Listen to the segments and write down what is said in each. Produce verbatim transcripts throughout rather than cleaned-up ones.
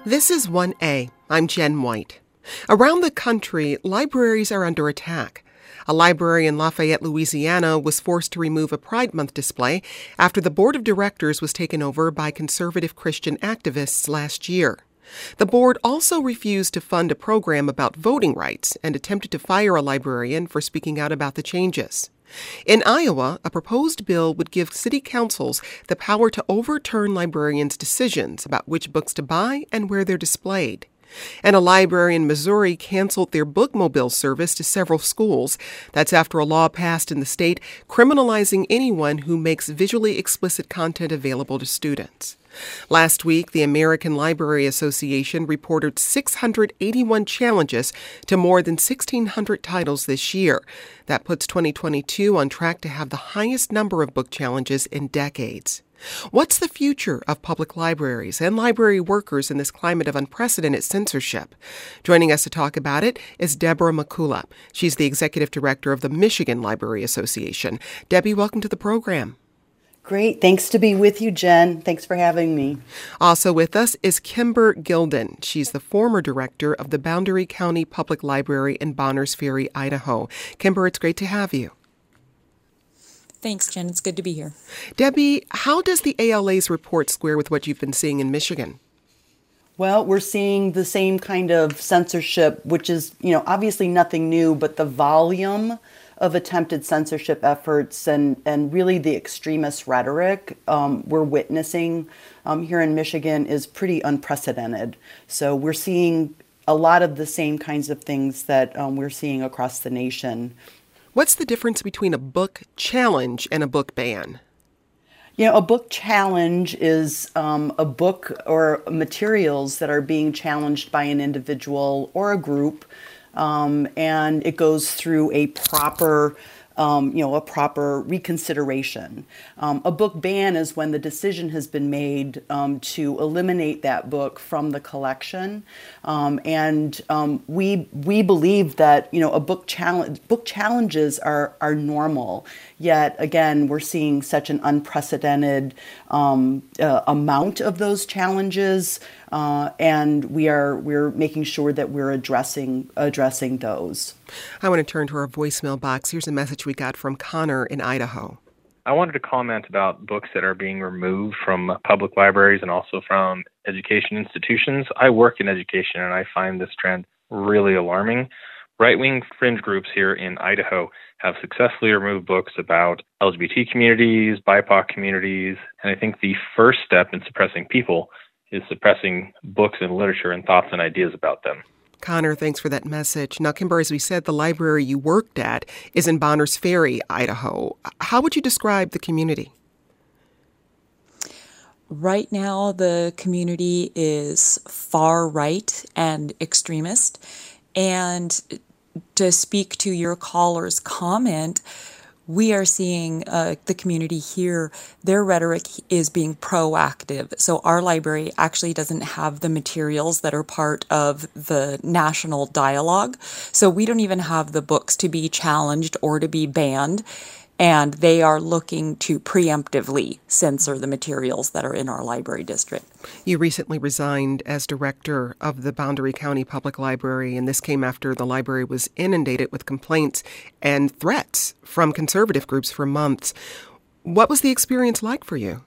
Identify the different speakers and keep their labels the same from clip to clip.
Speaker 1: This is one A. I'm Jen White. Around the country, libraries are under attack. A library in Lafayette, Louisiana was forced to remove a Pride Month display after the board of directors was taken over by conservative Christian activists last year. The board also refused to fund a program about voting rights and attempted to fire a librarian for speaking out about the changes. In Iowa, a proposed bill would give city councils the power to overturn librarians' decisions about which books to buy and where they're displayed. And a library in Missouri canceled their bookmobile service to several schools. That's after a law passed in the state criminalizing anyone who makes visually explicit content available to students. Last week, the American Library Association reported six hundred eighty-one challenges to more than sixteen hundred titles this year. That puts twenty twenty-two on track to have the highest number of book challenges in decades. What's the future of public libraries and library workers in this climate of unprecedented censorship? Joining us to talk about it is Deborah McCullough. She's the executive director of the Michigan Library Association. Debbie, welcome to the program.
Speaker 2: Great. Thanks to be with you, Jen. Thanks for having me.
Speaker 1: Also with us is Kimber Gilden. She's the former director of the Boundary County Public Library in Bonners Ferry, Idaho. Kimber, it's great to have you.
Speaker 3: Thanks, Jen. It's good to be here.
Speaker 1: Debbie, how does the A L A's report square with what you've been seeing in Michigan?
Speaker 2: Well, we're seeing the same kind of censorship, which is, you know, obviously nothing new, but the volume of attempted censorship efforts and, and really the extremist rhetoric um, we're witnessing um, here in Michigan is pretty unprecedented. So we're seeing a lot of the same kinds of things that um, we're seeing across the nation.
Speaker 1: What's the difference between a book challenge and a book ban?
Speaker 2: You know, a book challenge is um, a book or materials that are being challenged by an individual or a group. Um, and it goes through a proper, um, you know, a proper reconsideration. Um, a book ban is when the decision has been made um, to eliminate that book from the collection. Um, and um, we we believe that, you know, a book challenge book challenges are are normal. Yet again, we're seeing such an unprecedented um, uh, amount of those challenges. Uh, and we are we're making sure that we're addressing addressing those.
Speaker 1: I want to turn to our voicemail box. Here's a message we got from Connor in Idaho.
Speaker 4: I wanted to comment about books that are being removed from public libraries and also from education institutions. I work in education, and I find this trend really alarming. Right-wing fringe groups here in Idaho have successfully removed books about L G B T communities, B I P O C communities, and I think the first step in suppressing people is suppressing books and literature and thoughts and ideas about them.
Speaker 1: Connor, thanks for that message. Now, Kimber, as we said, the library you worked at is in Bonners Ferry, Idaho. How would you describe the community?
Speaker 3: Right now, the community is far right and extremist. And to speak to your caller's comment, we are seeing uh, the community here, their rhetoric is being proactive. So our library actually doesn't have the materials that are part of the national dialogue. So we don't even have the books to be challenged or to be banned. And they are looking to preemptively censor the materials that are in our library district.
Speaker 1: You recently resigned as director of the Boundary County Public Library, and this came after the library was inundated with complaints and threats from conservative groups for months. What was the experience like for you?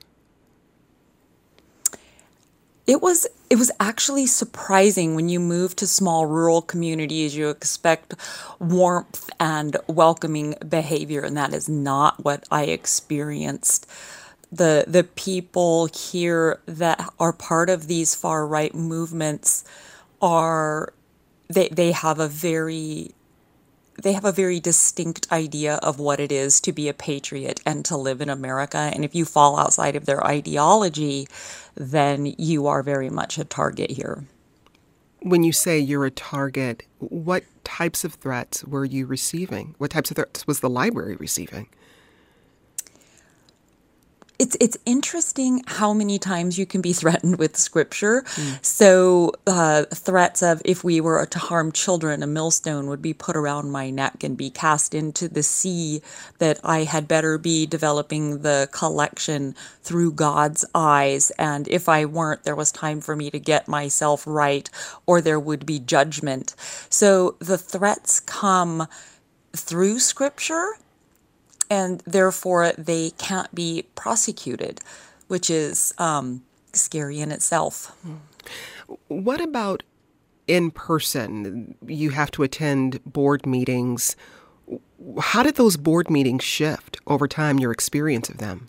Speaker 3: It was it was actually surprising. When you move to small rural communities, you expect warmth and welcoming behavior, and that is not what I experienced. The the people here that are part of these far right movements are they they have a very they have a very distinct idea of what it is to be a patriot and to live in America. And if you fall outside of their ideology, then you are very much a target here.
Speaker 1: When you say you're a target, what types of threats were you receiving? What types of threats was the library receiving?
Speaker 3: It's it's interesting how many times you can be threatened with scripture. Mm. So uh, threats of, if we were to harm children, a millstone would be put around my neck and be cast into the sea, that I had better be developing the collection through God's eyes. And if I weren't, there was time for me to get myself right, or there would be judgment. So the threats come through scripture, and therefore they can't be prosecuted, which is um, scary in itself.
Speaker 1: What about in person? You have to attend board meetings. How did those board meetings shift over time, your experience of them?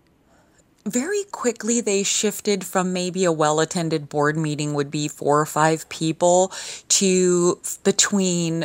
Speaker 3: Very quickly, they shifted from maybe a well-attended board meeting would be four or five people to between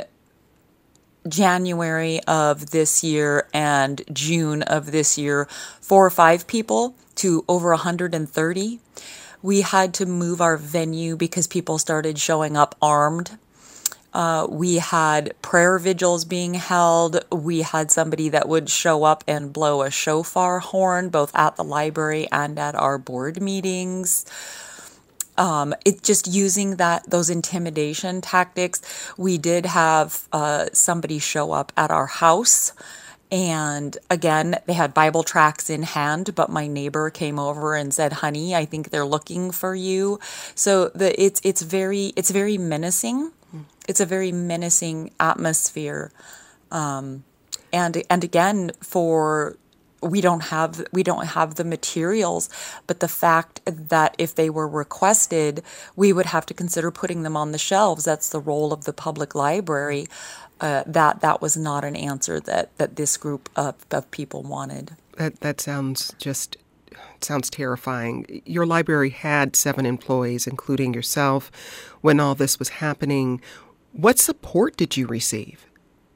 Speaker 3: January of this year and June of this year, four or five people to over one hundred thirty. We had to move our venue because people started showing up armed. Uh, we had prayer vigils being held. We had somebody that would show up and blow a shofar horn, both at the library and at our board meetings. Um, it just using that those intimidation tactics. We did have uh, somebody show up at our house, and again, they had Bible tracts in hand, but my neighbor came over and said, "Honey, I think they're looking for you." So the it's it's very it's very menacing. It's a very menacing atmosphere, um, and and again for. We don't have we don't have the materials, but the fact that if they were requested, we would have to consider putting them on the shelves. That's the role of the public library. Uh, that that was not an answer that, that this group of, of people wanted.
Speaker 1: That that sounds just sounds terrifying. Your library had seven employees, including yourself, when all this was happening. What support did you receive?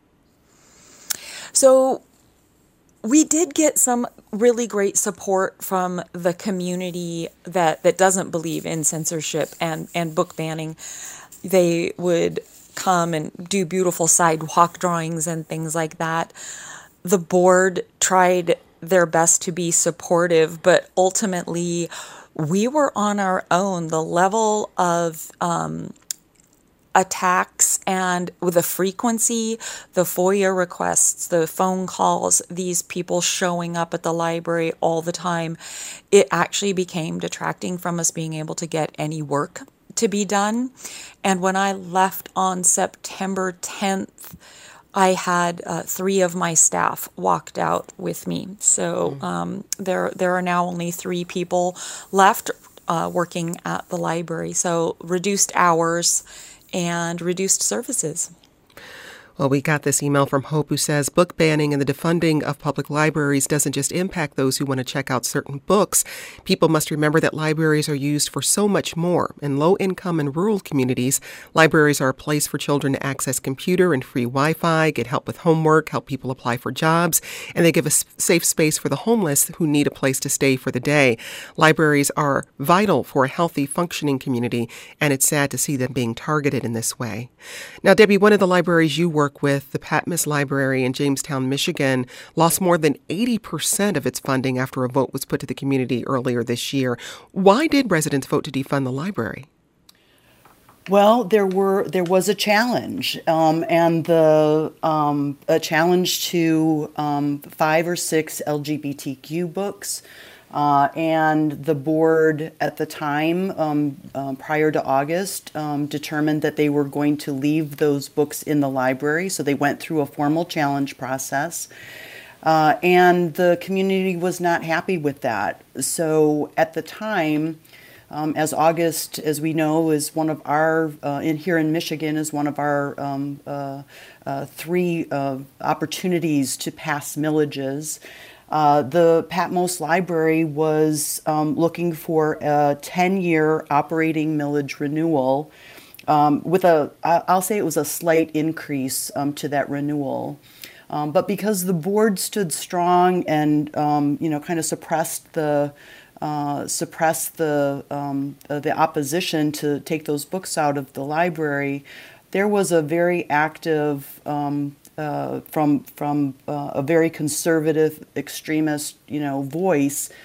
Speaker 3: So. We did get some really great support from the community that, that doesn't believe in censorship and, and book banning. They would come and do beautiful sidewalk drawings and things like that. The board tried their best to be supportive, but ultimately we were on our own. The level of um, attacks and with the frequency, the FOIA requests, the phone calls, these people showing up at the library all the time, it actually became detracting from us being able to get any work to be done. And when I left on September tenth, I had uh, three of my staff walked out with me. So um, there, there are now only three people left uh, working at the library. So reduced hours and reduced services.
Speaker 1: Well, we got this email from Hope who says book banning and the defunding of public libraries doesn't just impact those who want to check out certain books. People must remember that libraries are used for so much more. In low-income and rural communities, libraries are a place for children to access computer and free Wi-Fi, get help with homework, help people apply for jobs, and they give a safe space for the homeless who need a place to stay for the day. Libraries are vital for a healthy, functioning community, and it's sad to see them being targeted in this way. Now, Debbie, one of the libraries you work with, the Patmos Library in Jamestown, Michigan, lost more than eighty percent of its funding after a vote was put to the community earlier this year. Why did residents vote to defund the library?
Speaker 2: Well, there were there was a challenge, um, and the um, a challenge to um, five or six L G B T Q books. Uh, and the board at the time, um, uh, prior to August, um, determined that they were going to leave those books in the library. So they went through a formal challenge process. Uh, and the community was not happy with that. So at the time, um, as August, as we know, is one of our, uh, in here in Michigan, is one of our um, uh, uh, three uh, opportunities to pass millages. Uh, the Patmos Library was um, looking for a ten-year operating millage renewal um, with a, I'll say it was a slight increase um, to that renewal. Um, but because the board stood strong and, um, you know, kind of suppressed the uh, suppressed the um, uh, the opposition to take those books out of the library, there was a very active um, Uh, from from uh, a very conservative extremist, you know, voice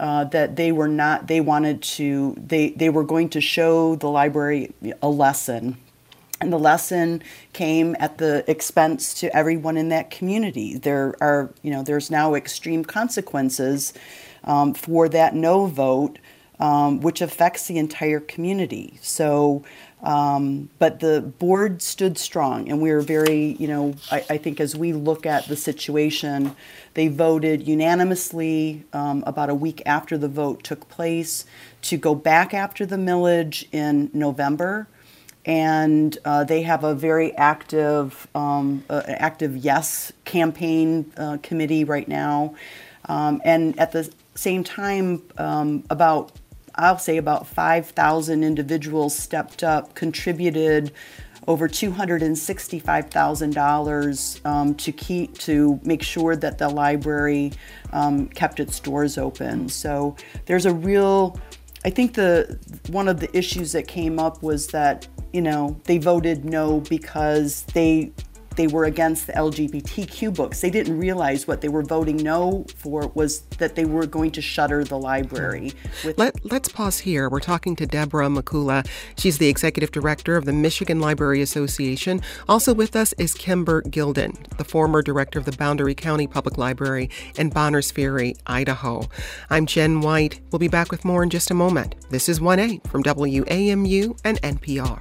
Speaker 2: uh, that they were not, they wanted to, they, they were going to show the library a lesson. And the lesson came at the expense to everyone in that community. There are, you know, there's now extreme consequences um, for that no vote, um, which affects the entire community. So, um, but the board stood strong, and we were very, you know, I, I think as we look at the situation, they voted unanimously um, about a week after the vote took place to go back after the millage in November. And uh, they have a very active, um, uh, active yes campaign uh, committee right now. Um, and at the same time, um, about, I'll say about five thousand individuals stepped up, contributed over two hundred sixty-five thousand dollars um, to keep, to make sure that the library um, kept its doors open. So there's a real, I think the one of the issues that came up was that, you know, they voted no because they they were against the L G B T Q books. They didn't realize what they were voting no for was that they were going to shutter the library. With
Speaker 1: Let, let's pause here. We're talking to Deborah Mikula. She's the executive director of the Michigan Library Association. Also with us is Kimber Gilden, the former director of the Boundary County Public Library in Bonners Ferry, Idaho. I'm Jen White. We'll be back with more in just a moment. This is one A from W A M U and N P R.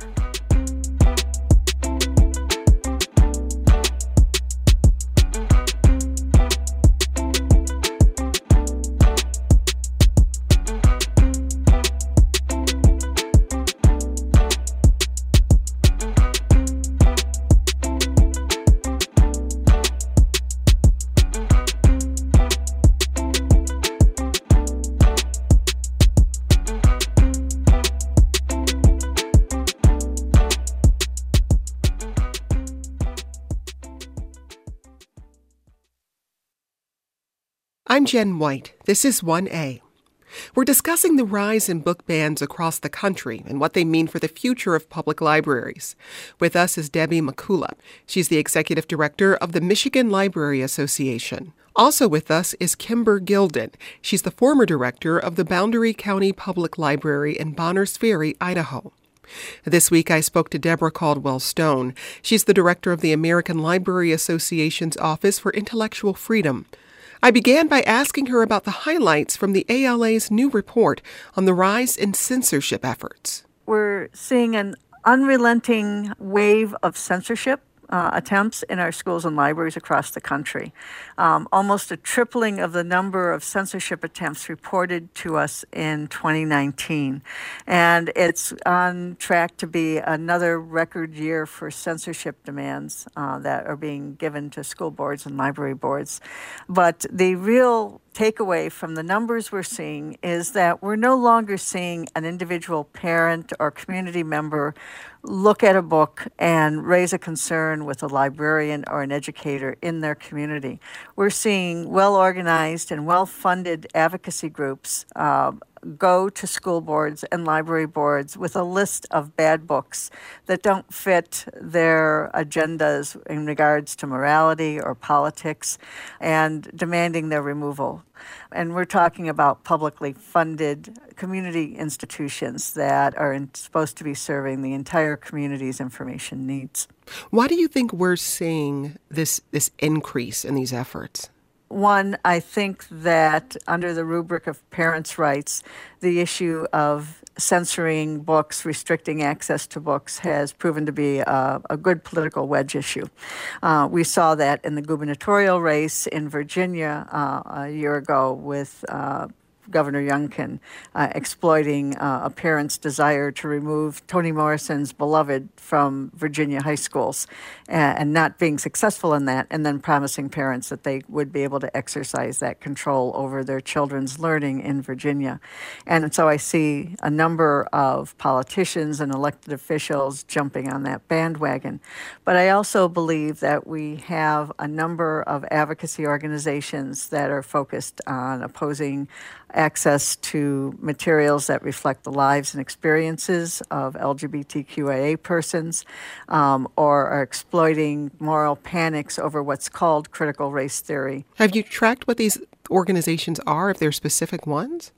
Speaker 1: I'm Jen White. This is one A. We're discussing the rise in book bans across the country and what they mean for the future of public libraries. With us is Debbie Mikula. She's the executive director of the Michigan Library Association. Also with us is Kimber Gilden. She's the former director of the Boundary County Public Library in Bonners Ferry, Idaho. This week, I spoke to Deborah Caldwell Stone. She's the director of the American Library Association's Office for Intellectual Freedom. I began by asking her about the highlights from the A L A's new report on the rise in censorship efforts.
Speaker 5: We're seeing an unrelenting wave of censorship uh, attempts in our schools and libraries across the country. Um, almost a tripling of the number of censorship attempts reported to us in twenty nineteen. And it's on track to be another record year for censorship demands uh, that are being given to school boards and library boards. But the real takeaway from the numbers we're seeing is that we're no longer seeing an individual parent or community member look at a book and raise a concern with a librarian or an educator in their community. We're seeing well-organized and well-funded advocacy groups uh, go to school boards and library boards with a list of bad books that don't fit their agendas in regards to morality or politics and demanding their removal. And we're talking about publicly funded community institutions that are in, supposed to be serving the entire community's information needs.
Speaker 1: Why do you think we're seeing this, this increase in these efforts?
Speaker 5: One, I think that under the rubric of parents' rights, the issue of censoring books, restricting access to books has proven to be a, a good political wedge issue. Uh, we saw that in the gubernatorial race in Virginia uh, a year ago with uh, Governor Youngkin uh, exploiting uh, a parent's desire to remove Toni Morrison's beloved from Virginia high schools uh, and not being successful in that, and then promising parents that they would be able to exercise that control over their children's learning in Virginia. And so I see a number of politicians and elected officials jumping on that bandwagon. But I also believe that we have a number of advocacy organizations that are focused on opposing access to materials that reflect the lives and experiences of L G B T Q I A persons, um, or are exploiting moral panics over what's called critical race theory.
Speaker 1: Have you tracked what these organizations are, if they're specific ones?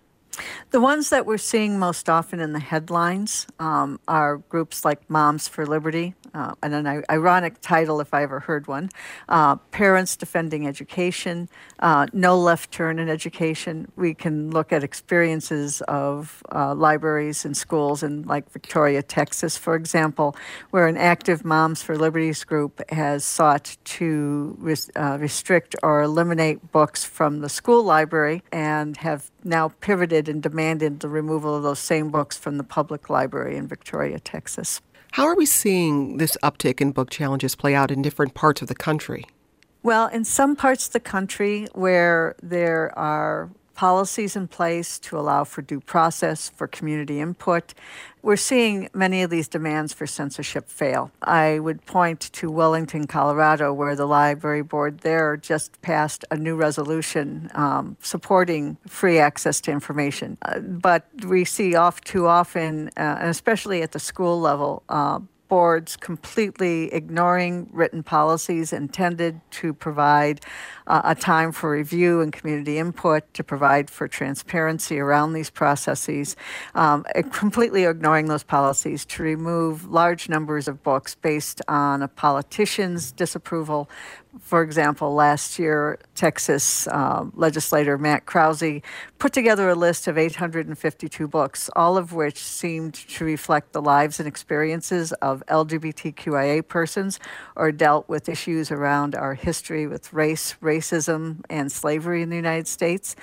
Speaker 5: The ones that we're seeing most often in the headlines um, are groups like Moms for Liberty, uh, and an ironic title if I ever heard one, uh, Parents Defending Education, uh, No Left Turn in Education. We can look at experiences of uh, libraries and schools in like Victoria, Texas, for example, where an active Moms for Liberties group has sought to res- uh, restrict or eliminate books from the school library and have now pivoted and demanded the removal of those same books from the public library in Victoria, Texas.
Speaker 1: How are we seeing this uptick in book challenges play out in different parts of the country?
Speaker 5: Well, in some parts of the country where there are policies in place to allow for due process, for community input, we're seeing many of these demands for censorship fail. I would point to Wellington, Colorado, where the library board there just passed a new resolution um, supporting free access to information. Uh, but we see off too often, uh, and especially at the school level, uh, boards completely ignoring written policies intended to provide uh, a time for review and community input, to provide for transparency around these processes, um, completely ignoring those policies to remove large numbers of books based on a politician's disapproval. For example, last year, Texas uh, legislator Matt Krause put together a list of eight hundred fifty-two books, all of which seemed to reflect the lives and experiences of L G B T Q I A persons or dealt with issues around our history with race, racism, and slavery in the United States,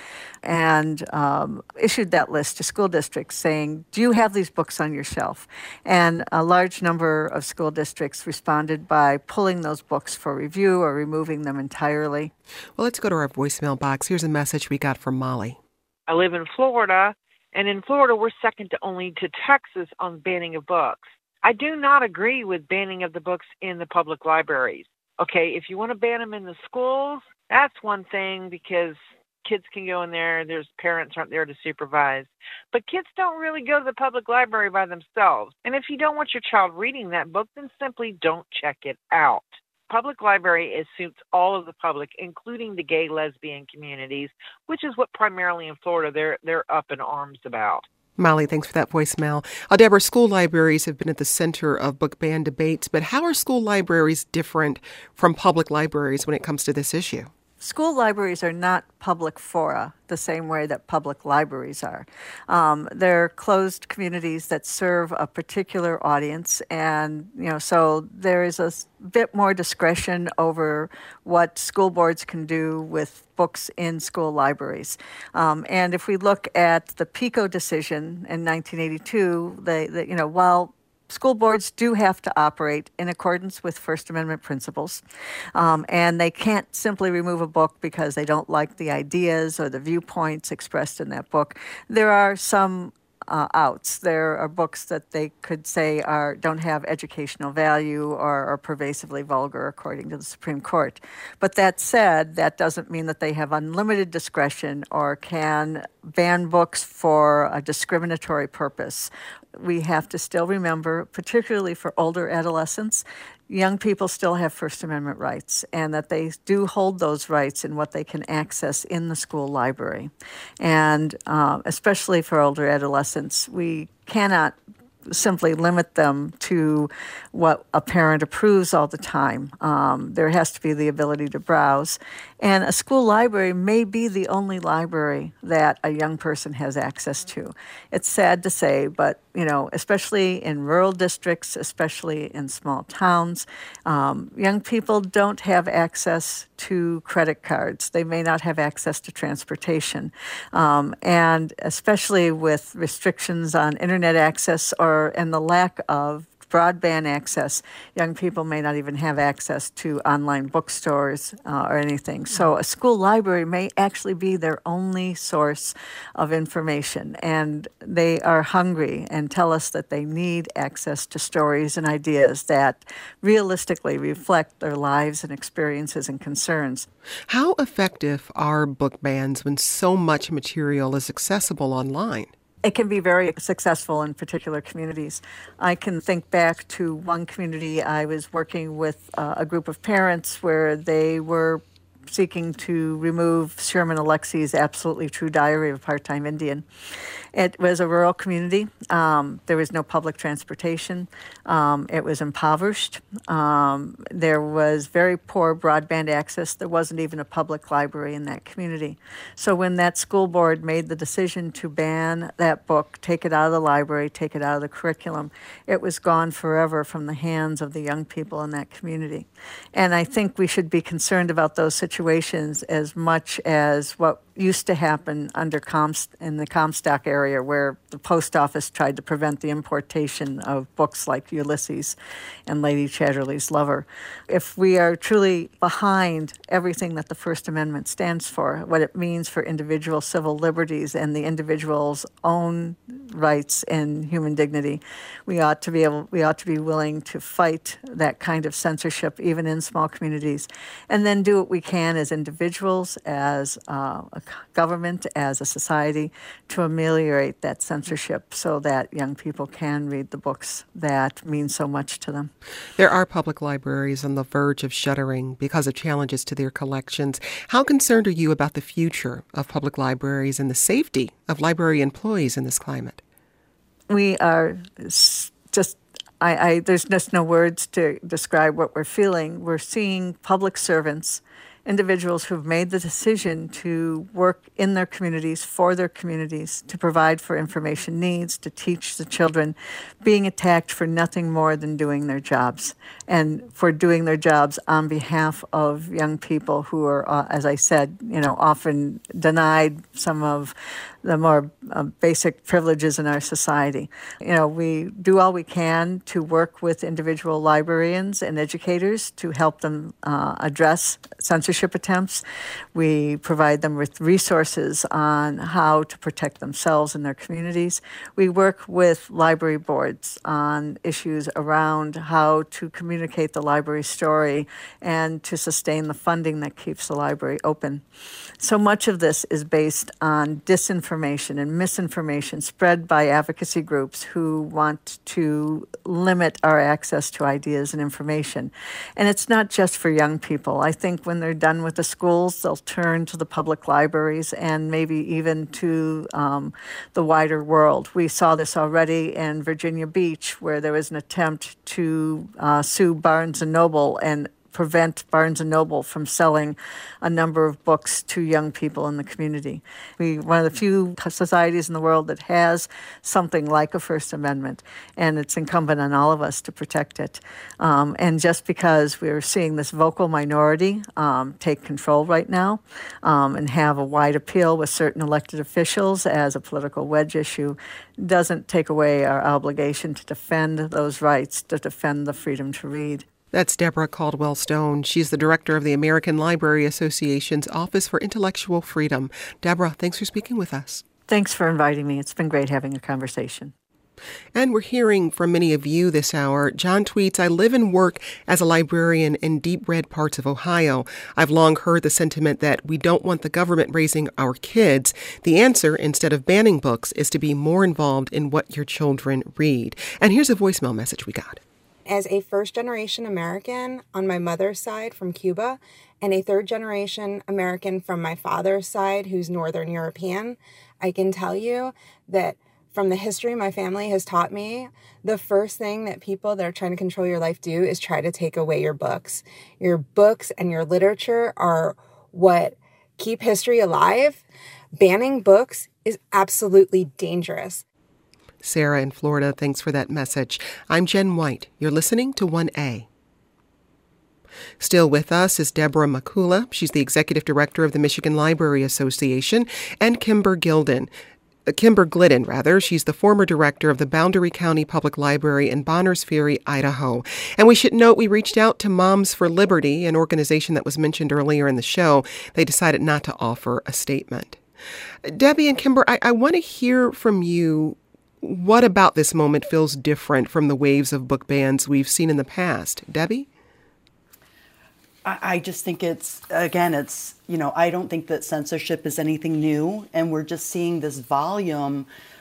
Speaker 5: and um, issued that list to school districts saying, do you have these books on your shelf? And a large number of school districts responded by pulling those books for review or removing them entirely.
Speaker 1: Well, let's go to our voicemail box. Here's a message we got from Molly.
Speaker 6: I live in Florida, and in Florida, we're second to only to Texas on banning of books. I do not agree with banning of the books in the public libraries. Okay, if you want to ban them in the schools, that's one thing because kids can go in there, there's parents aren't there to supervise. But kids don't really go to the public library by themselves. And if you don't want your child reading that book, then simply don't check it out. Public library is suits all of the public, including the gay, lesbian communities, which is what primarily in Florida they're they're up in arms about.
Speaker 1: Molly, thanks for that voicemail. Uh, Deborah, school libraries have been at the center of book ban debates, but how are school libraries different from public libraries when it comes to this issue?
Speaker 5: School libraries are not public fora the same way that public libraries are. Um, they're closed communities that serve a particular audience, and you know, so there is a bit more discretion over what school boards can do with books in school libraries. Um, and if we look at the PICO decision in nineteen eighty-two, they, they you know, while school boards do have to operate in accordance with First Amendment principles, um, and they can't simply remove a book because they don't like the ideas or the viewpoints expressed in that book. There are some uh, outs. There are books that they could say are don't have educational value or are pervasively vulgar, according to the Supreme Court. But that said, that doesn't mean that they have unlimited discretion or can ban books for a discriminatory purpose. We have to still remember, particularly for older adolescents, young people still have First Amendment rights, and that they do hold those rights in what they can access in the school library. And uh, especially for older adolescents, we cannot simply limit them to what a parent approves all the time. Um, there has to be the ability to browse. And a school library may be the only library that a young person has access to. It's sad to say, but, you know, especially in rural districts, especially in small towns, um, young people don't have access to credit cards. They may not have access to transportation. Um, and especially with restrictions on internet access or and the lack of broadband access, young people may not even have access to online bookstores uh, or anything. So a school library may actually be their only source of information, and they are hungry and tell us that they need access to stories and ideas that realistically reflect their lives and experiences and concerns.
Speaker 1: How effective are book bans when so much material is accessible online?
Speaker 5: It can be very successful in particular communities. I can think back to one community I was working with uh, a group of parents where they were seeking to remove Sherman Alexie's Absolutely True Diary of a Part-Time Indian. It was a rural community. Um, there was no public transportation. Um, it was impoverished. Um, there was very poor broadband access. There wasn't even a public library in that community. So when that school board made the decision to ban that book, take it out of the library, take it out of the curriculum, it was gone forever from the hands of the young people in that community. And I think we should be concerned about those situations as much as what used to happen under Comst- in the Comstock area, where the post office tried to prevent the importation of books like Ulysses and Lady Chatterley's Lover. If we are truly behind everything that the First Amendment stands for, what it means for individual civil liberties and the individual's own rights and human dignity, we ought to be able, we ought to be willing to fight that kind of censorship, even in small communities, and then do what we can as individuals, as uh, a government, as a society, to ameliorate that censorship so that young people can read the books that mean so much to them.
Speaker 1: There are public libraries on the verge of shuttering because of challenges to their collections. How concerned are you about the future of public libraries and the safety of library employees in this climate?
Speaker 5: We are just I, I, there's just no words to describe what we're feeling. We're seeing public servants, individuals who've made the decision to work in their communities, for their communities, to provide for information needs, to teach the children, being attacked for nothing more than doing their jobs, and for doing their jobs on behalf of young people who are, uh, as I said, you know, often denied some of the more uh, basic privileges in our society. You know, we do all we can to work with individual librarians and educators to help them uh, address censorship attempts. We provide them with resources on how to protect themselves and their communities. We work with library boards on issues around how to communicate the library story and to sustain the funding that keeps the library open. So much of this is based on disinformation and misinformation spread by advocacy groups who want to limit our access to ideas and information. And it's not just for young people. I think when they're done with the schools, they'll turn to the public libraries and maybe even to um, the wider world. We saw this already in Virginia Beach, where there was an attempt to uh, sue Barnes and Noble and prevent Barnes and Noble from selling a number of books to young people in the community. We're one of the few societies in the world that has something like a First Amendment, and it's incumbent on all of us to protect it. Um, and just because we're seeing this vocal minority um, take control right now um, and have a wide appeal with certain elected officials as a political wedge issue doesn't take away our obligation to defend those rights, to defend the freedom to read.
Speaker 1: That's Deborah Caldwell Stone. She's the director of the American Library Association's Office for Intellectual Freedom. Deborah, thanks for speaking with us.
Speaker 5: Thanks for inviting me. It's been great having a conversation.
Speaker 1: And we're hearing from many of you this hour. John tweets, I live and work as a librarian in deep red parts of Ohio. I've long heard the sentiment that we don't want the government raising our kids. The answer, instead of banning books, is to be more involved in what your children read. And here's a voicemail message we got.
Speaker 7: As a first-generation American on my mother's side from Cuba and a third-generation American from my father's side who's Northern European, I can tell you that from the history my family has taught me, the first thing that people that are trying to control your life do is try to take away your books. Your books and your literature are what keep history alive. Banning books is absolutely dangerous.
Speaker 1: Sarah in Florida, thanks for that message. I'm Jen White. You're listening to one A. Still with us is Deborah Makula. She's the executive director of the Michigan Library Association, and Kimber Gilden. Uh, Kimber Glidden, rather. She's the former director of the Boundary County Public Library in Bonners Ferry, Idaho. And we should note we reached out to Moms for Liberty, an organization that was mentioned earlier in the show. They decided not to offer a statement. Debbie and Kimber, I, I want to hear from you. What about this moment feels different from the waves of book bans we've seen in the past? Debbie?
Speaker 2: I, I just think it's, again, it's, you know, I don't think that censorship is anything new, and we're just seeing this volume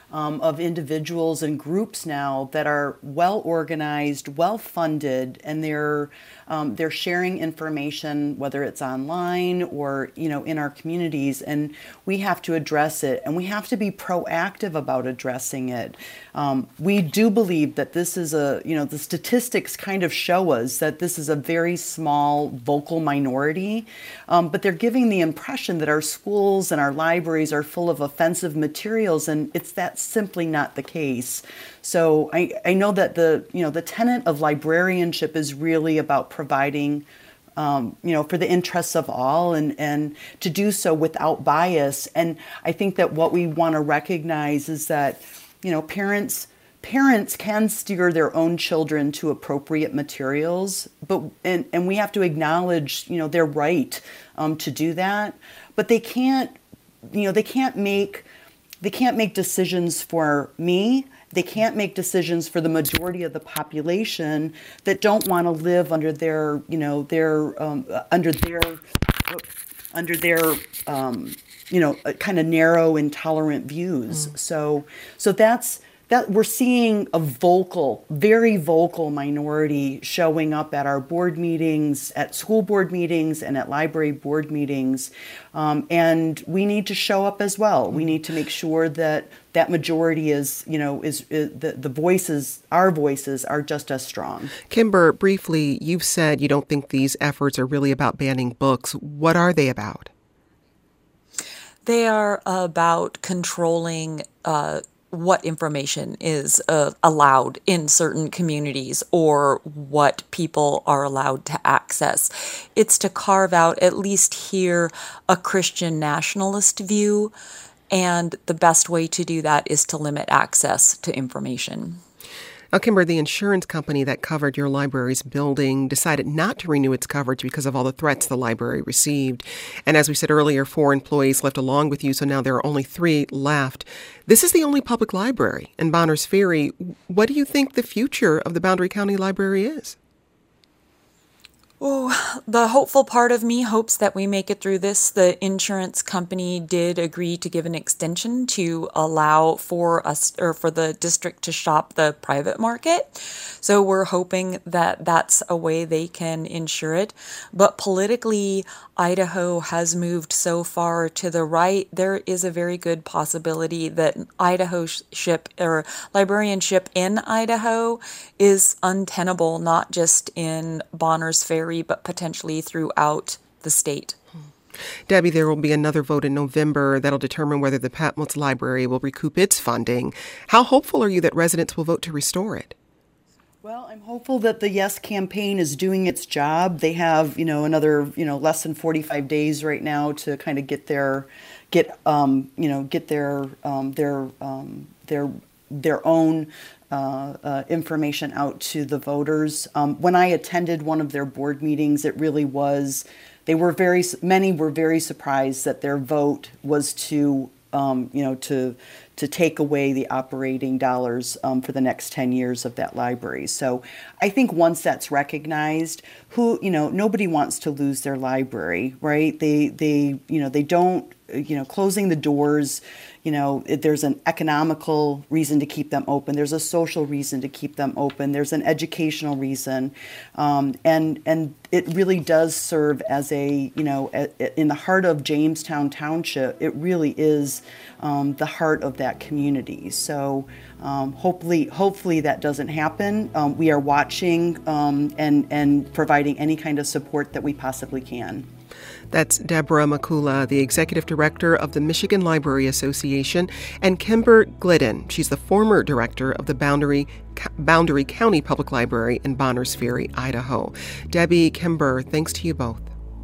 Speaker 2: um, of individuals and groups now that are well organized, well funded, and they're um, they're sharing information, whether it's online or you know in our communities, and we have to address it, and we have to be proactive about addressing it. Um, we do believe that this is a you know the statistics kind of show us that this is a very small vocal minority, um, but they're giving the impression that our schools and our libraries are full of offensive materials, and it's that's simply not the case. So I, I know that the you know the tenet of librarianship is really about providing um, you know for the interests of all, and and to do so without bias. And I think that what we want to recognize is that you know parents parents can steer their own children to appropriate materials, but and, and we have to acknowledge you know their right um, to do that, but they can't you know they can't make they can't make decisions for me. They can't make decisions for the majority of the population that don't want to live under their, you know, their um, under their under their um, you know kind of narrow, intolerant views. Mm. So so that's that we're seeing a vocal, very vocal minority showing up at our board meetings, at school board meetings, and at library board meetings. Um, and we need to show up as well. We need to make sure that that majority is, you know, is, is the, the voices, our voices are just as strong.
Speaker 1: Kimber, briefly, you've said you don't think these efforts are really about banning books. What are they about?
Speaker 3: They are about controlling uh, what information is uh, allowed in certain communities or what people are allowed to access. It's to carve out, at least here, a Christian nationalist view, and the best way to do that is to limit access to information.
Speaker 1: Now, Kimber, the insurance company that covered your library's building decided not to renew its coverage because of all the threats the library received. And as we said earlier, four employees left along with you, so now there are only three left. This is the only public library in Bonners Ferry. What do you think the future of the Boundary County Library is?
Speaker 3: Oh, the hopeful part of me hopes that we make it through this. The insurance company did agree to give an extension to allow for us or for the district to shop the private market. So we're hoping that that's a way they can insure it. But politically, Idaho has moved so far to the right, there is a very good possibility that Idaho-ship or librarianship in Idaho is untenable, not just in Bonners Ferry, but potentially throughout the state.
Speaker 1: Debbie, there will be another vote in November that'll determine whether the Patmos Library will recoup its funding. How hopeful are you that residents will vote to restore it?
Speaker 2: Well, I'm hopeful that the Yes campaign is doing its job. They have, you know, another, you know, less than forty-five days right now to kind of get their, get, um, you know, get their, um, their, um, their, their own uh, uh, information out to the voters. Um, when I attended one of their board meetings, it really was, they were very, many were very surprised that their vote was to, um, you know, to, to take away the operating dollars um, for the next ten years of that library. So I think once that's recognized, who, you know, nobody wants to lose their library, right? They, they, you know, they don't, you know, closing the doors, you know, it, there's an economical reason to keep them open. There's a social reason to keep them open. There's an educational reason. Um, and, and it really does serve as a, you know, a, a, in the heart of Jamestown Township, it really is um, the heart of that community. So um, hopefully, hopefully that doesn't happen. Um, we are watching um, and, and providing any kind of support that we possibly can.
Speaker 1: That's Deborah Makula, the executive director of the Michigan Library Association, and Kimber Glidden. She's the former director of the Boundary Boundary County Public Library in Bonners Ferry, Idaho. Debbie, Kimber, thanks to you both.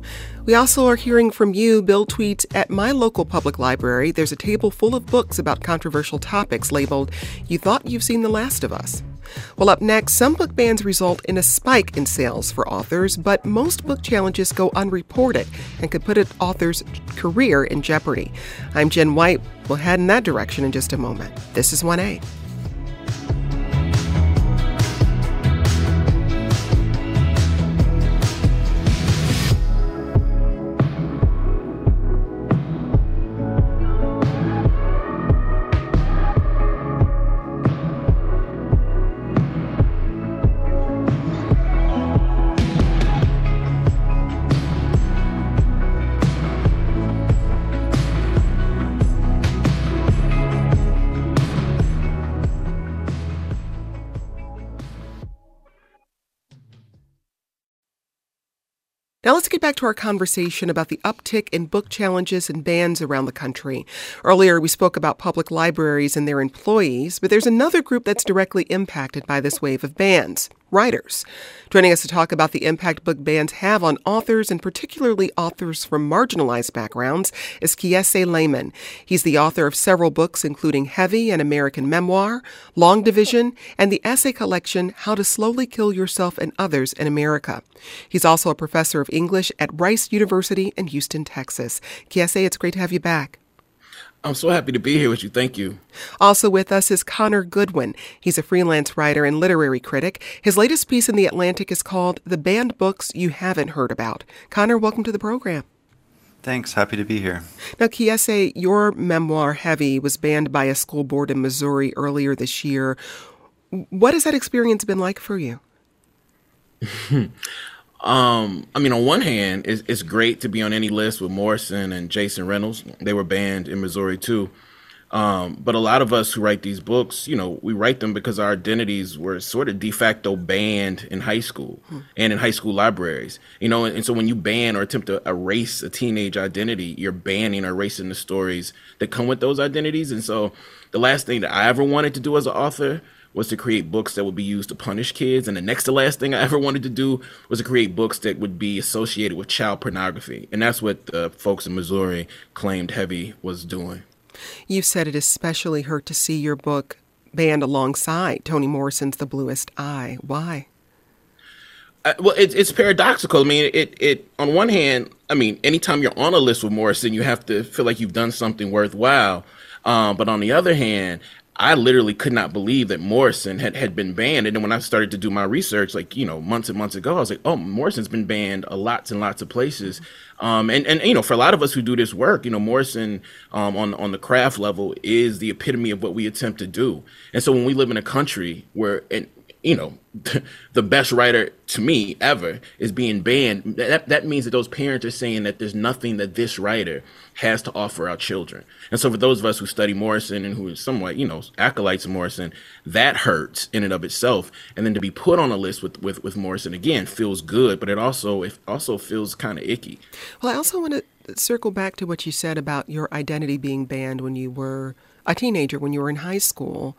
Speaker 1: We also are hearing from you. Bill tweets, at my local public library, there's a table full of books about controversial topics labeled, "You Thought You've Seen the Last of Us." Well, up next, some book bans result in a spike in sales for authors, but most book challenges go unreported and could put an author's career in jeopardy. I'm Jen White. We'll head in that direction in just a moment. This is one A. Now let's get back to our conversation about the uptick in book challenges and bans around the country. Earlier, we spoke about public libraries and their employees, but there's another group that's directly impacted by this wave of bans: writers. Joining us to talk about the impact book bans have on authors, and particularly authors from marginalized backgrounds, is Kiese Laymon. He's the author of several books, including Heavy, an American memoir, Long Division, and the essay collection How to Slowly Kill Yourself and Others in America. He's also a professor of English at Rice University in Houston, Texas. Kiese, it's great to have you back.
Speaker 8: I'm so happy to be here with you. Thank you.
Speaker 1: Also with us is Connor Goodwin. He's a freelance writer and literary critic. His latest piece in The Atlantic is called The Banned Books You Haven't Heard About. Connor, welcome to the program.
Speaker 9: Thanks. Happy to be here.
Speaker 1: Now, Kiese, your memoir, Heavy, was banned by a school board in Missouri earlier this year. What has that experience been like for you?
Speaker 8: Um, I mean, on one hand, it's, it's great to be on any list with Morrison and Jason Reynolds. They were banned in Missouri, too. Um, but a lot of us who write these books, you know, we write them because our identities were sort of de facto banned in high school hmm. and in high school libraries. You know, and, and so when you ban or attempt to erase a teenage identity, you're banning or erasing the stories that come with those identities. And so the last thing that I ever wanted to do as an author was to create books that would be used to punish kids. And the next to last thing I ever wanted to do was to create books that would be associated with child pornography. And that's what the folks in Missouri claimed Heavy was doing.
Speaker 1: You said it especially hurt to see your book banned alongside Toni Morrison's The Bluest Eye. Why?
Speaker 8: Uh, well, it, it's paradoxical. I mean, it, it, on one hand, I mean, anytime you're on a list with Morrison, you have to feel like you've done something worthwhile. Um, but on the other hand, I literally could not believe that Morrison had, had been banned. And then when I started to do my research, like, you know, months and months ago, I was like, oh, Morrison's been banned a lots and lots of places. Um, and, and, you know, for a lot of us who do this work, you know, Morrison um, on, on the craft level is the epitome of what we attempt to do. And so when we live in a country where, and you know, the best writer to me ever is being banned, that, that means that those parents are saying that there's nothing that this writer has to offer our children. And so for those of us who study Morrison and who is somewhat, you know, acolytes of Morrison, that hurts in and of itself. And then to be put on a list with, with, with Morrison, again, feels good, but it also, it also feels kind of icky.
Speaker 1: Well, I also want to circle back to what you said about your identity being banned when you were a teenager, when you were in high school.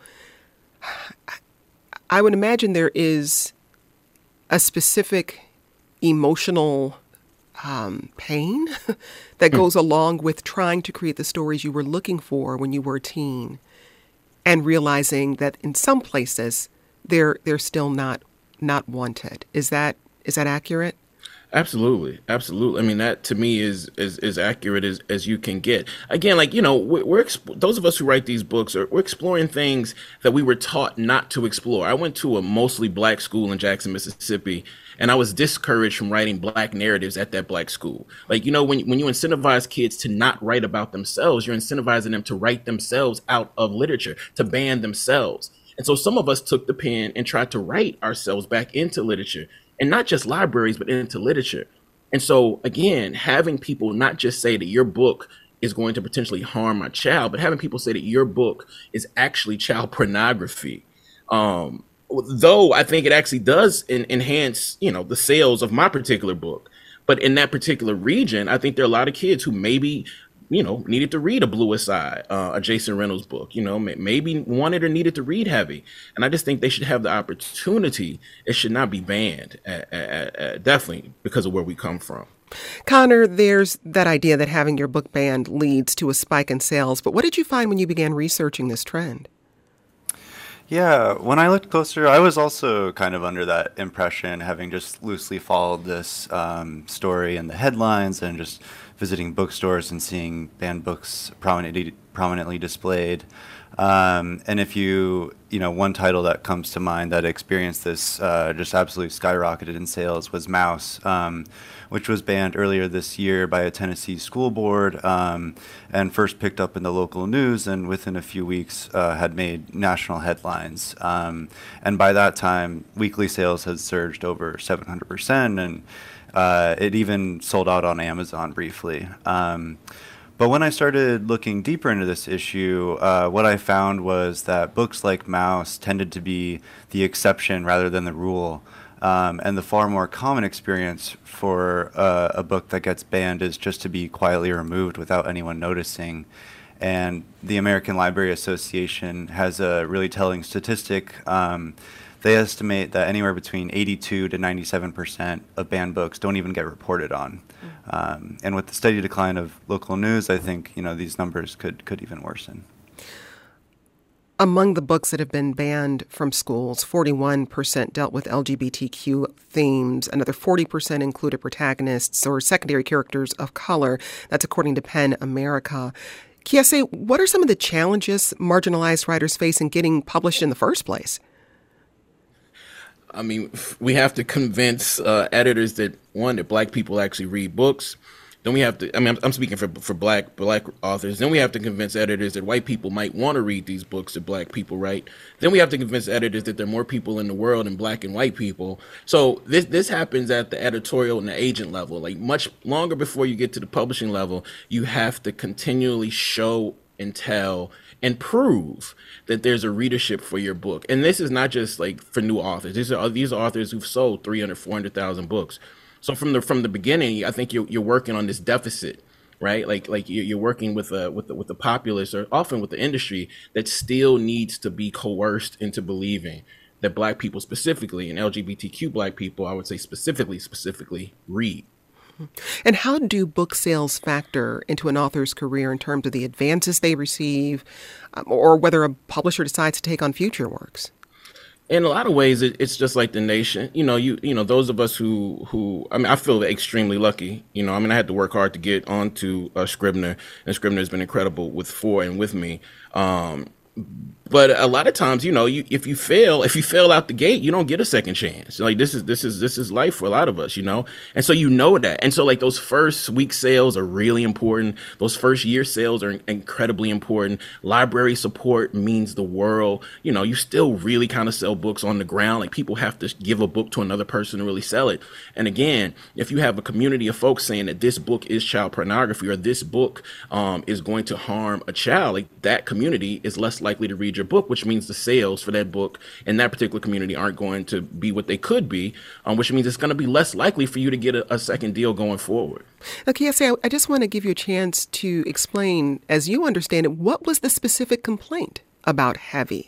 Speaker 1: I would imagine there is a specific emotional um, pain that goes along with trying to create the stories you were looking for when you were a teen, and realizing that in some places they're they're still not not wanted. Is that is that accurate?
Speaker 8: Absolutely. Absolutely. I mean, that to me is is as accurate as, as you can get. Again, like, you know, we're, we're exp- those of us who write these books are we're exploring things that we were taught not to explore. I went to a mostly black school in Jackson, Mississippi, and I was discouraged from writing black narratives at that black school. Like, you know, when, when you incentivize kids to not write about themselves, you're incentivizing them to write themselves out of literature, to ban themselves. And so some of us took the pen and tried to write ourselves back into literature. And not just libraries, but into literature. And so, again, having people not just say that your book is going to potentially harm my child, but having people say that your book is actually child pornography. Um, though I think it actually does en- enhance, you know, the sales of my particular book. But in that particular region, I think there are a lot of kids who maybe, you know, needed to read A Bluest Eye, uh, a Jason Reynolds book, you know, maybe wanted or needed to read Heavy. And I just think they should have the opportunity. It should not be banned, uh, uh, uh, definitely because of where we come from.
Speaker 1: Connor, there's that idea that having your book banned leads to a spike in sales. But what did you find when you began researching this trend?
Speaker 9: Yeah, when I looked closer, I was also kind of under that impression, having just loosely followed this um, story in the headlines and just visiting bookstores and seeing banned books prominently prominently displayed. Um, and if you, you know, one title that comes to mind that experienced this uh, just absolutely skyrocketed in sales was Maus, um, which was banned earlier this year by a Tennessee school board um, and first picked up in the local news, and within a few weeks uh, had made national headlines. Um, and by that time, weekly sales had surged over seven hundred percent, and uh, it even sold out on Amazon briefly. Um, But when I started looking deeper into this issue, uh, what I found was that books like Maus tended to be the exception rather than the rule. Um, and the far more common experience for uh, a book that gets banned is just to be quietly removed without anyone noticing. And the American Library Association has a really telling statistic. Um, they estimate that anywhere between eighty-two to ninety-seven percent of banned books don't even get reported on. Um, and with the steady decline of local news, I think, you know, these numbers could, could even worsen.
Speaker 1: Among the books that have been banned from schools, forty-one percent dealt with L G B T Q themes. Another forty percent included protagonists or secondary characters of color. That's according to PEN America. Kiese, what are some of the challenges marginalized writers face in getting published in the first place?
Speaker 8: I mean, we have to convince uh, editors that, one, that black people actually read books. Then we have to, I mean, I'm, I'm speaking for for black black authors. Then we have to convince editors that white people might want to read these books that black people write. Then we have to convince editors that there are more people in the world than black and white people. So this this happens at the editorial and the agent level. Like much longer before you get to the publishing level, you have to continually show and tell and prove that there's a readership for your book. And this is not just like for new authors. These are these are authors who've sold three hundred, four hundred thousand books. So from the from the beginning, I think you're you're working on this deficit, right? Like like you're, you're working with a with the, with the populace, or often with the industry, that still needs to be coerced into believing that black people specifically, and L G B T Q black people, I would say specifically specifically read.
Speaker 1: And how do book sales factor into an author's career in terms of the advances they receive, um, or whether a publisher decides to take on future works?
Speaker 8: In a lot of ways, it, it's just like the nation. You know, you you know, those of us who who I mean, I feel extremely lucky. You know, I mean, I had to work hard to get onto uh, Scribner, and Scribner has been incredible with for and with me. Um, but a lot of times, you know, you if you fail, if you fail out the gate, you don't get a second chance. Like this is this is this is life for a lot of us, you know. And so you know that. And so like those first week sales are really important. Those first year sales are incredibly important. Library support means the world. You know, you still really kind of sell books on the ground. Like people have to give a book to another person to really sell it. And again, if you have a community of folks saying that this book is child pornography, or this book um, is going to harm a child, like that community is less likely to read your book, which means the sales for that book in that particular community aren't going to be what they could be, um, which means it's going to be less likely for you to get a, a second deal going forward.
Speaker 1: Okay, I, I just want to give you a chance to explain, as you understand it, what was the specific complaint about Heavy?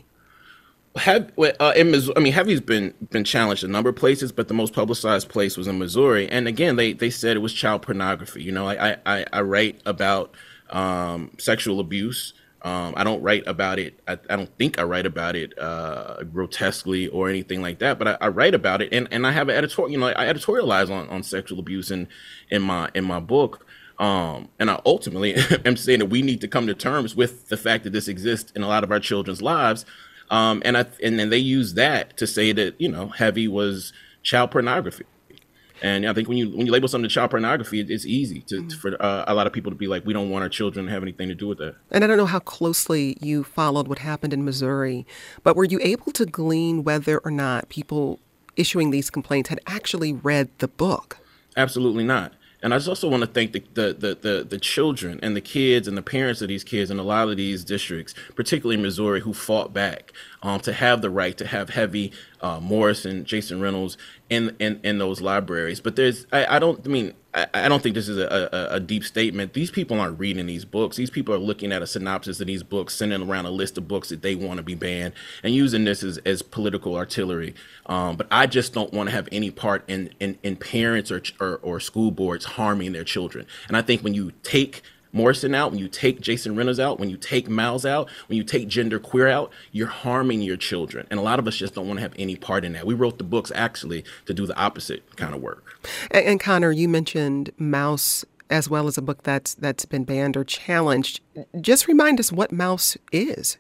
Speaker 8: Have, uh, in Missouri, I mean, Heavy's been been challenged a number of places, but the most publicized place was in Missouri. And again, they they said it was child pornography. You know, I I, I write about um, sexual abuse. Um, I don't write about it. I, I don't think I write about it uh, grotesquely or anything like that. But I, I write about it, and, and I have an editorial. You know, I editorialize on, on sexual abuse in in my in my book. Um, and I ultimately am saying that we need to come to terms with the fact that this exists in a lot of our children's lives. Um, and I and then they use that to say that, you know, Heavy was child pornography. And I think when you when you label something child pornography, it, it's easy to, mm. for uh, a lot of people to be like, we don't want our children to have anything to do with that.
Speaker 1: And I don't know how closely you followed what happened in Missouri, but were you able to glean whether or not people issuing these complaints had actually read the book?
Speaker 8: Absolutely not. And I just also want to thank the, the, the, the, the children and the kids and the parents of these kids in a lot of these districts, particularly in Missouri, who fought back um, to have the right to have Heavy, uh, Morrison, Jason Reynolds in, in, in those libraries. But there's, I, I don't, I mean, I, I don't think this is a, a, a deep statement. These people aren't reading these books. These people are looking at a synopsis of these books, sending around a list of books that they want to be banned, and using this as, as political artillery. Um, but I just don't want to have any part in, in, in parents or, or, or school boards harming their children. And I think when you take Morrison out, when you take Jason Reynolds out, when you take Miles out, when you take gender queer out, you're harming your children. And a lot of us just don't want to have any part in that. We wrote the books actually to do the opposite kind of work.
Speaker 1: And, and Connor, you mentioned Mouse as well as a book that's that's been banned or challenged. Just remind us what Mouse is.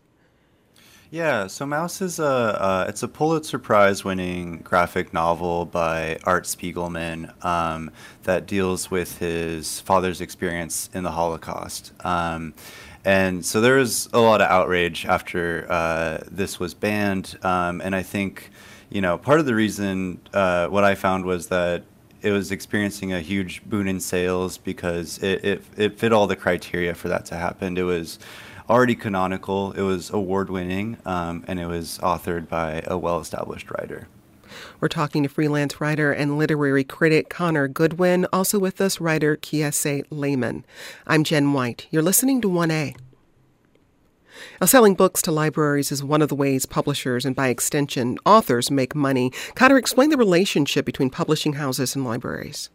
Speaker 9: Yeah, so Mouse is a uh, it's a Pulitzer Prize winning graphic novel by Art Spiegelman um, that deals with his father's experience in the Holocaust. Um, and so there was a lot of outrage after uh, this was banned. Um, and I think, you know, part of the reason uh, what I found was that it was experiencing a huge boon in sales because it, it, it fit all the criteria for that to happen. It was already canonical, it was award-winning, um, and it was authored by a well-established writer.
Speaker 1: We're talking to freelance writer and literary critic Connor Goodwin, also with us writer Kiese Laymon. I'm Jen White. You're listening to one A. Now, selling books to libraries is one of the ways publishers and, by extension, authors make money. Connor, explain the relationship between publishing houses and libraries.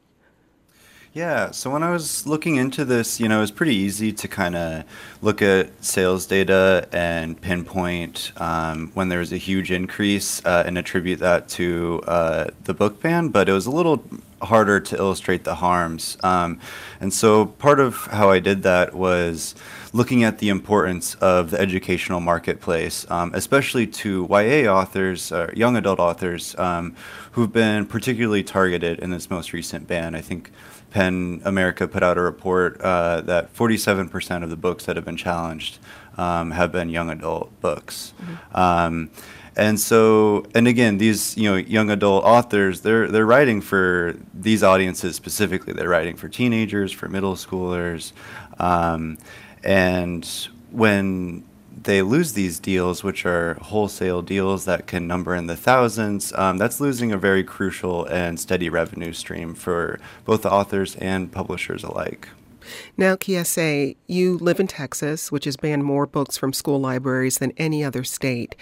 Speaker 9: Yeah, so when I was looking into this, you know, it was pretty easy to kind of look at sales data and pinpoint um, when there was a huge increase uh, and attribute that to uh, the book ban, but it was a little harder to illustrate the harms. Um, and so part of how I did that was looking at the importance of the educational marketplace, um, especially to Y A authors, uh, young adult authors, um, who've been particularly targeted in this most recent ban. I think PEN America put out a report uh, that forty-seven percent of the books that have been challenged um, have been young adult books. Mm-hmm. Um, and so, and again, these you know young adult authors, they're they're writing for these audiences specifically. They're writing for teenagers, for middle schoolers, um, and when they lose these deals, which are wholesale deals that can number in the thousands, um, that's losing a very crucial and steady revenue stream for both the authors and publishers alike.
Speaker 1: Now, Kiese, you live in Texas, which has banned more books from school libraries than any other state.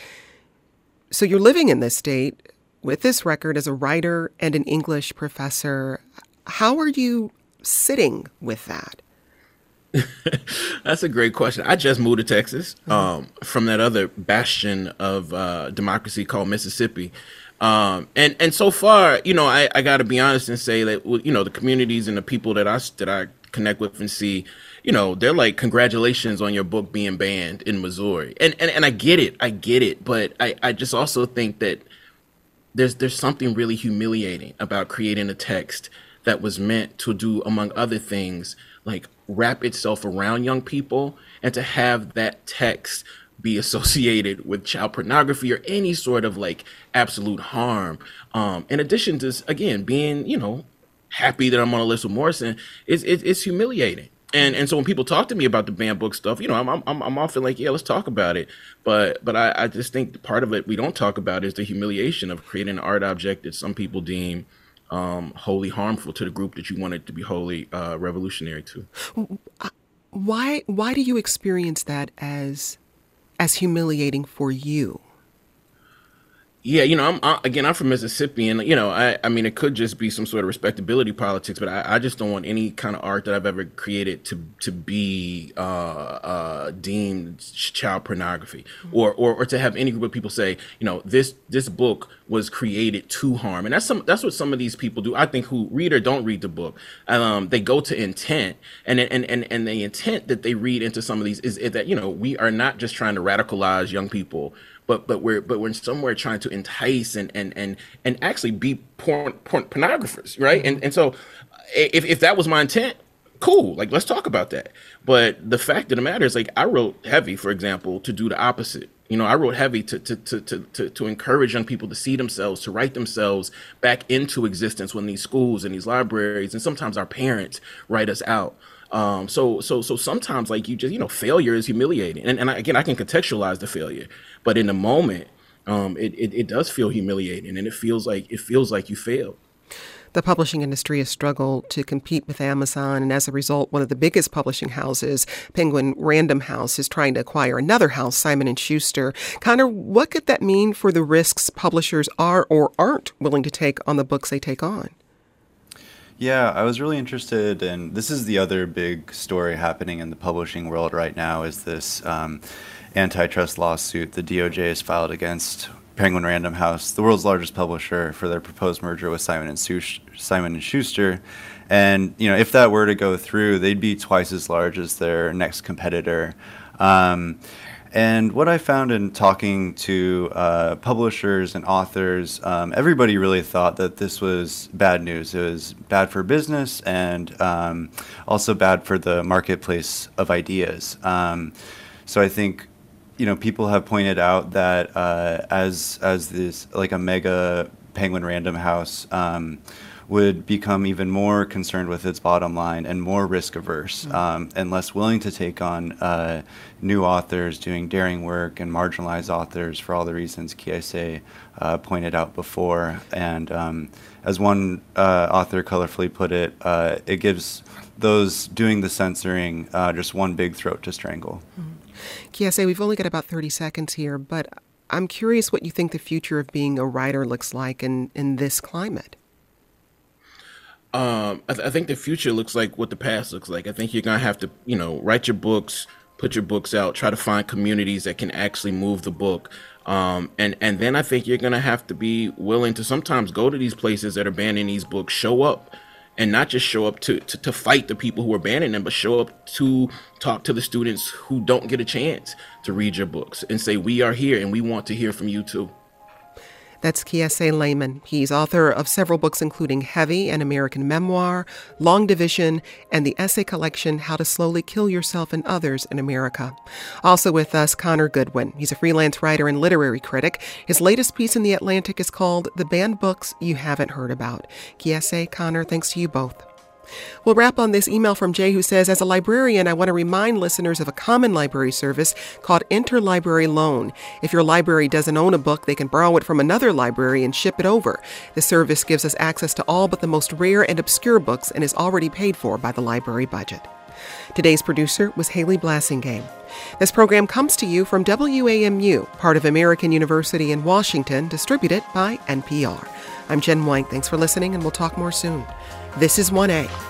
Speaker 1: So you're living in this state with this record as a writer and an English professor. How are you sitting with that?
Speaker 8: That's a great question. I just moved to Texas um, from that other bastion of uh, democracy called Mississippi. Um, and, and so far, you know, I, I got to be honest and say that, you know, the communities and the people that I, that I connect with and see, you know, they're like, congratulations on your book being banned in Missouri. And, and, and I get it. I get it. But I, I just also think that there's there's something really humiliating about creating a text that was meant to do, among other things, like wrap itself around young people, and to have that text be associated with child pornography or any sort of like absolute harm. Um, in addition to, again, being, you know, happy that I'm on a list with Morrison, it's, it's, it's humiliating. And and so when people talk to me about the banned book stuff, you know, I'm I'm I'm often like, yeah, let's talk about it. But but I, I just think part of it we don't talk about is the humiliation of creating an art object that some people deem Um, wholly harmful to the group that you want it to be wholly uh, revolutionary to.
Speaker 1: Why why do you experience that as as humiliating for you?
Speaker 8: Yeah, you know, I'm I, again, I'm from Mississippi, and you know, I, I mean, it could just be some sort of respectability politics, but I, I just don't want any kind of art that I've ever created to to be uh, uh, deemed child pornography, or, or or to have any group of people say, you know, this this book was created to harm, and that's some that's what some of these people do. I think who read or don't read the book, um, they go to intent, and and and and the intent that they read into some of these is, is that you know we are not just trying to radicalize young people. But but we're but we're somewhere trying to entice and and and and actually be porn, porn pornographers, right? And and so if if that was my intent, cool. Like, let's talk about that. But the fact of the matter is, like, I wrote Heavy, for example, to do the opposite. You know, I wrote Heavy to to to to to, to encourage young people to see themselves, to write themselves back into existence when these schools and these libraries and sometimes our parents write us out. Um, so, so, so sometimes like you just, you know, failure is humiliating. And, and I, again, I can contextualize the failure, but in the moment, um, it, it, it does feel humiliating, and it feels like, it feels like you failed.
Speaker 1: The publishing industry has struggled to compete with Amazon, and as a result, one of the biggest publishing houses, Penguin Random House, is trying to acquire another house, Simon and Schuster. Connor, what could that mean for the risks publishers are or aren't willing to take on the books they take on?
Speaker 9: Yeah, I was really interested in, this is the other big story happening in the publishing world right now, is this um, antitrust lawsuit the D O J has filed against Penguin Random House, the world's largest publisher, for their proposed merger with Simon and Schuster, Simon and Schuster. And, you know, if that were to go through, they'd be twice as large as their next competitor. Um, And what I found in talking to uh, publishers and authors, um, everybody really thought that this was bad news. It was bad for business and um, also bad for the marketplace of ideas. Um, so I think, you know, people have pointed out that uh, as as this like a mega Penguin Random House um, would become even more concerned with its bottom line and more risk averse, mm-hmm. um, and less willing to take on uh, new authors doing daring work and marginalized authors for all the reasons Kiese uh, pointed out before. And um, as one uh, author colorfully put it, uh, it gives those doing the censoring uh, just one big throat to strangle.
Speaker 1: Mm-hmm. Kiese, we've only got about thirty seconds here, but I'm curious what you think the future of being a writer looks like in, in this climate.
Speaker 8: Um, I, th- I think the future looks like what the past looks like. I think you're going to have to, you know, write your books, put your books out, try to find communities that can actually move the book. Um, and, and then I think you're going to have to be willing to sometimes go to these places that are banning these books, show up, and not just show up to, to, to fight the people who are banning them, but show up to talk to the students who don't get a chance to read your books and say, we are here and we want to hear from you too.
Speaker 1: That's Kiese Laymon. He's author of several books, including Heavy, an American memoir, Long Division, and the essay collection, How to Slowly Kill Yourself and Others in America. Also with us, Connor Goodwin. He's a freelance writer and literary critic. His latest piece in The Atlantic is called The Banned Books You Haven't Heard About. Kiese, Connor, thanks to you both. We'll wrap on this email from Jay, who says, as a librarian, I want to remind listeners of a common library service called Interlibrary Loan. If your library doesn't own a book, they can borrow it from another library and ship it over. The service gives us access to all but the most rare and obscure books and is already paid for by the library budget. Today's producer was Haley Blassingame. This program comes to you from W A M U, part of American University in Washington, distributed by N P R. I'm Jen White. Thanks for listening, and we'll talk more soon. This is one A.